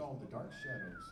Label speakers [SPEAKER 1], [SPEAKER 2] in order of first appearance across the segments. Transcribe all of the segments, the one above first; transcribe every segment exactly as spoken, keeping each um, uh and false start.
[SPEAKER 1] called The Dark Shadows.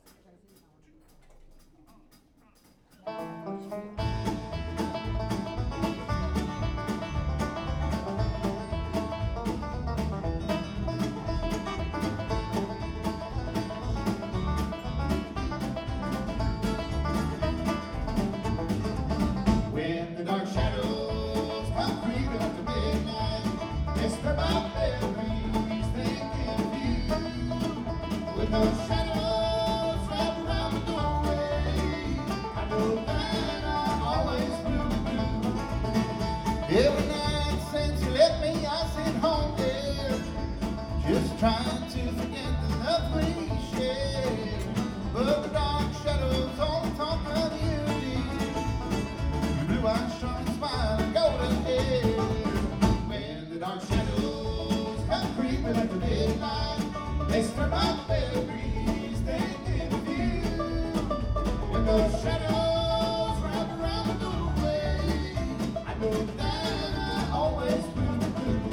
[SPEAKER 2] When the dark shadows come creeping up to midnight, they stir my memories thinking of you. With those shadows wrapped around the doorway, I know that I always will do. Every night since you left me, I sit home there, just trying to forget the love we shared. But the dark shadows only talk of you, dear. Blue eyes, strong smile, and golden hair. When the dark shadows come creeping at the midnight, they stir my memories thinking of you. When those shadows wrap around the doorway, I know that I always will do.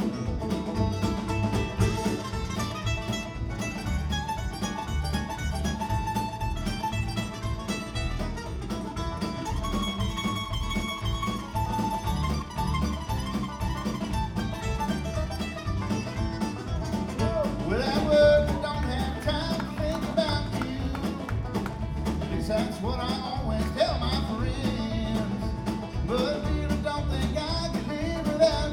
[SPEAKER 2] Well, at work, I don't have time to think about you. At least that's what I always tell my friends. But really don't think I could live without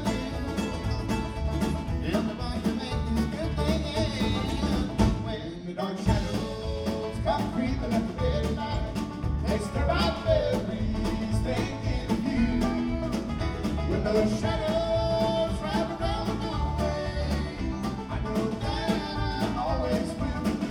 [SPEAKER 2] you. Everybody can make this good thing end. When the dark shadows come creeping at the midnight, they stir my memories thinking of you. When those shadows wrap around the doorway, I know that I always will do.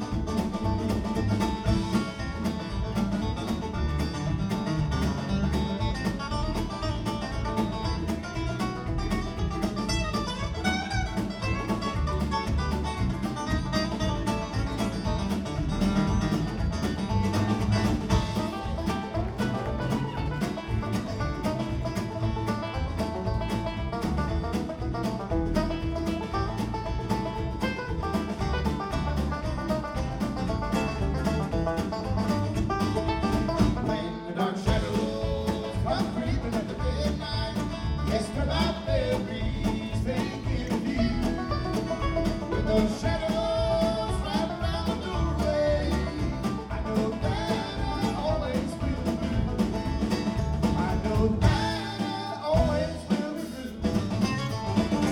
[SPEAKER 2] When the dark shadows come creeping at the midnight, yes, they're my memories thinking of you. When those shadows wrap around the doorway, I know that I always will do. I know that I always will do.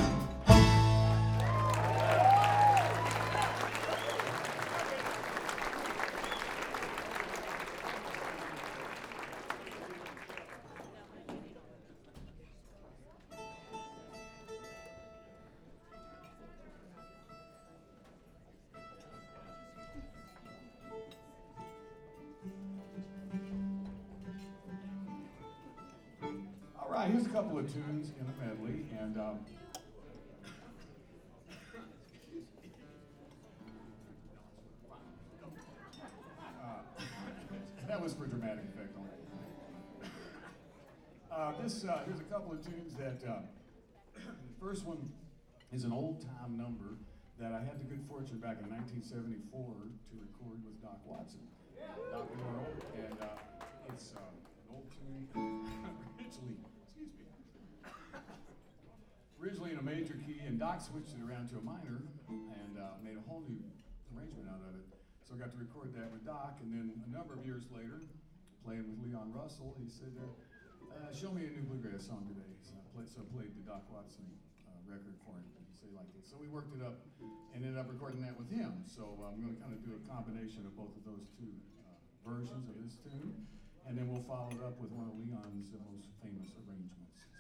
[SPEAKER 1] All right, here's a couple of tunes in a medley, and um, uh, that was for dramatic effect only. Uh, this uh, here's a couple of tunes that uh, the first one is an old-time number that I had the good fortune back in nineteen seventy-four to record with Doc Watson, Doc Morrow, and uh, it's uh, an old tune originally, excuse me, originally in a major key, and Doc switched it around to a minor and uh, made a whole new arrangement out of it. So I got to record that with Doc, and then a number of years later, playing with Leon Russell, he said, uh, uh, show me a new bluegrass song today. So I played, so I played the Doc Watson uh, record for him. He said he liked it. So we worked it up and ended up recording that with him. So uh, I'm going to kind of do a combination of both of those two uh, versions of this tune, and then we'll follow it up with one of Leon's uh, most famous arrangements.